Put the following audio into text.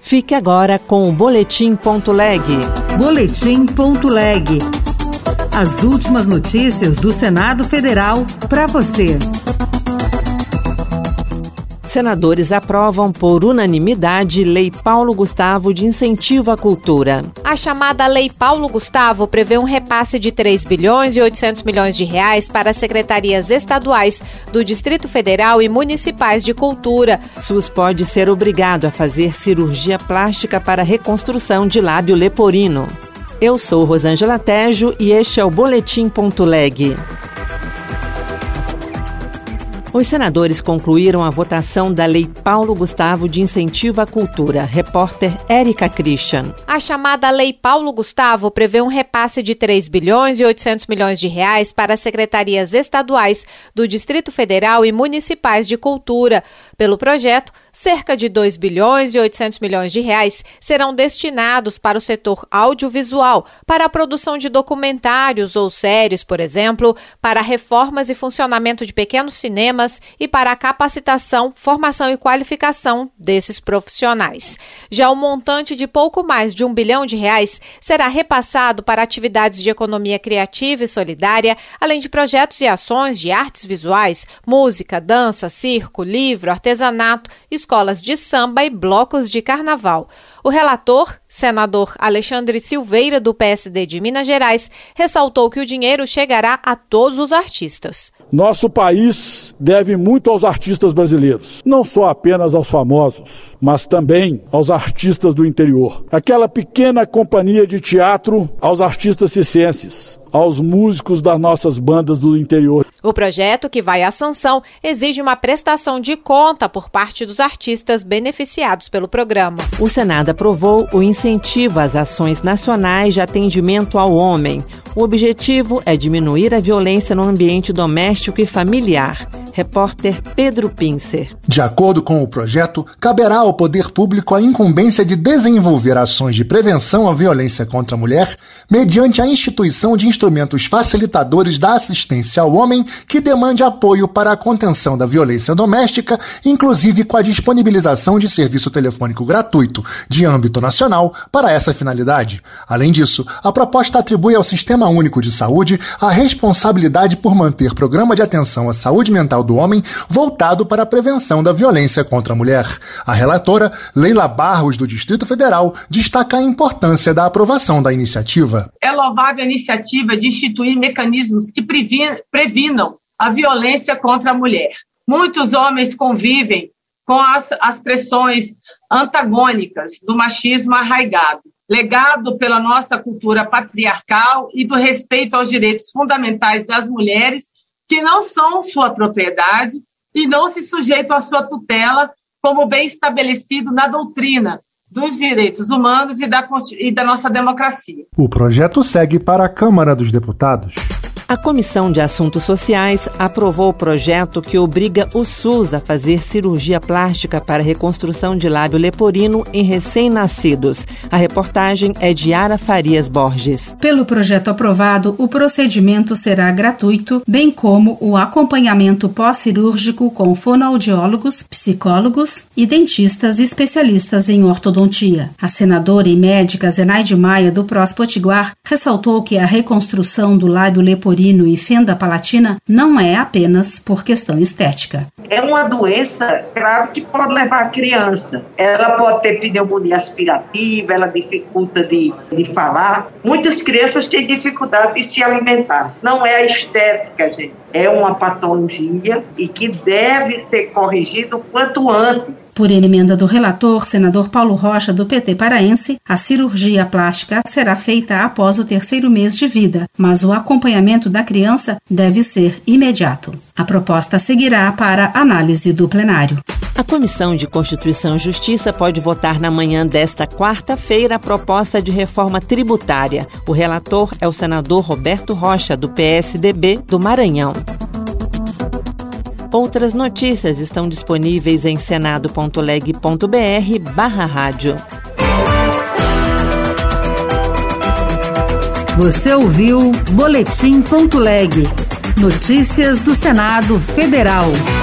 Fique agora com o Boletim.leg. Boletim.leg. As últimas notícias do Senado Federal para você. Senadores aprovam por unanimidade Lei Paulo Gustavo de incentivo à cultura. A chamada Lei Paulo Gustavo prevê um repasse de 3 bilhões e 800 milhões de reais para as secretarias estaduais do Distrito Federal e municipais de cultura. SUS pode ser obrigado a fazer cirurgia plástica para reconstrução de lábio leporino. Eu sou Rosângela Tejo e este é o Boletim.leg. Os senadores concluíram a votação da Lei Paulo Gustavo de incentivo à cultura. Repórter Érica Christian. A chamada Lei Paulo Gustavo prevê um repasse de 3 bilhões e 800 milhões de reais para as secretarias estaduais do Distrito Federal e municipais de cultura. Pelo projeto, cerca de 2 bilhões e 800 milhões de reais serão destinados para o setor audiovisual, para a produção de documentários ou séries, por exemplo, para reformas e funcionamento de pequenos cinemas e para a capacitação, formação e qualificação desses profissionais. Já o montante de pouco mais de 1 bilhão de reais será repassado para atividades de economia criativa e solidária, além de projetos e ações de artes visuais, música, dança, circo, livro, artesanato, escolas de samba e blocos de carnaval. O relator, senador Alexandre Silveira, do PSD de Minas Gerais, ressaltou que o dinheiro chegará a todos os artistas. Nosso país deve muito aos artistas brasileiros, não só apenas aos famosos, mas também aos artistas do interior. Aquela pequena companhia de teatro, aos artistas circenses, aos músicos das nossas bandas do interior. O projeto, que vai à sanção, exige uma prestação de conta por parte dos artistas beneficiados pelo programa. O Senado aprovou o incentivo às ações nacionais de atendimento ao homem. O objetivo é diminuir a violência no ambiente doméstico e familiar. Repórter Pedro Pincer. De acordo com o projeto, caberá ao poder público a incumbência de desenvolver ações de prevenção à violência contra a mulher mediante a instituição de instrumentos facilitadores da assistência ao homem que demande apoio para a contenção da violência doméstica, inclusive com a disponibilização de serviço telefônico gratuito de âmbito nacional para essa finalidade. Além disso, a proposta atribui ao Sistema Único de Saúde a responsabilidade por manter programa de atenção à saúde mental do homem voltado para a prevenção da violência contra a mulher. A relatora, Leila Barros, do Distrito Federal, destaca a importância da aprovação da iniciativa. É louvável a iniciativa de instituir mecanismos que previnam a violência contra a mulher. Muitos homens convivem com as pressões antagônicas do machismo arraigado, legado pela nossa cultura patriarcal e do respeito aos direitos fundamentais das mulheres, que não são sua propriedade e não se sujeitam à sua tutela, como bem estabelecido na doutrina dos direitos humanos e da nossa democracia. O projeto segue para a Câmara dos Deputados. A Comissão de Assuntos Sociais aprovou o projeto que obriga o SUS a fazer cirurgia plástica para reconstrução de lábio leporino em recém-nascidos. A reportagem é de Yara Farias Borges. Pelo projeto aprovado, o procedimento será gratuito, bem como o acompanhamento pós-cirúrgico com fonoaudiólogos, psicólogos e dentistas especialistas em ortodontia. A senadora e médica Zenaide Maia, do PROS Potiguar, ressaltou que a reconstrução do lábio leporino e fenda palatina não é apenas por questão estética. É uma doença, claro, que pode levar a criança. Ela pode ter pneumonia aspirativa, ela dificulta de falar. Muitas crianças têm dificuldade de se alimentar. Não é a estética, gente. É uma patologia e que deve ser corrigido o quanto antes. Por emenda do relator, senador Paulo Rocha, do PT paraense, a cirurgia plástica será feita após o 3º mês de vida, mas o acompanhamento da criança deve ser imediato. A proposta seguirá para análise do plenário. A Comissão de Constituição e Justiça pode votar na manhã desta quarta-feira a proposta de reforma tributária. O relator é o senador Roberto Rocha, do PSDB do Maranhão. Outras notícias estão disponíveis em senado.leg.br/rádio. Você ouviu Boletim.leg. Notícias do Senado Federal.